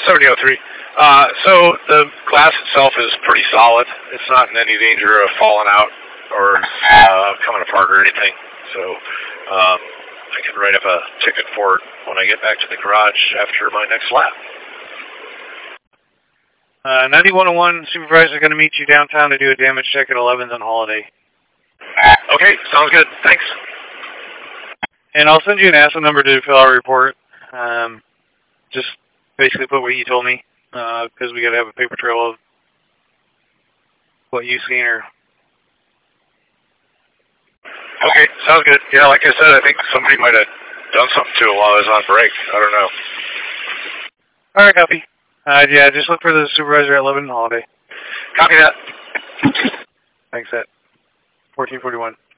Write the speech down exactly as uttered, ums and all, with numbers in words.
seventy oh three. Uh, so the glass itself is pretty solid. It's not in any danger of falling out or uh, coming apart or anything. So um, I can write up a ticket for it when I get back to the garage after my next lap. Uh, ninety-one oh one supervisor is going to meet you downtown to do a damage check at eleventh and Holiday. Okay, sounds good. Thanks. And I'll send you an A S A number to fill out a report. Um, just basically put what you told me, because uh, we got to have a paper trail of what you've seen. Or okay, sounds good. Yeah, like I said, I think somebody might have done something to it while I was on break. I don't know. All right, copy. Uh, yeah, just look for the supervisor at eleven and Holiday. Copy that. Thanks, Ed. fourteen forty-one.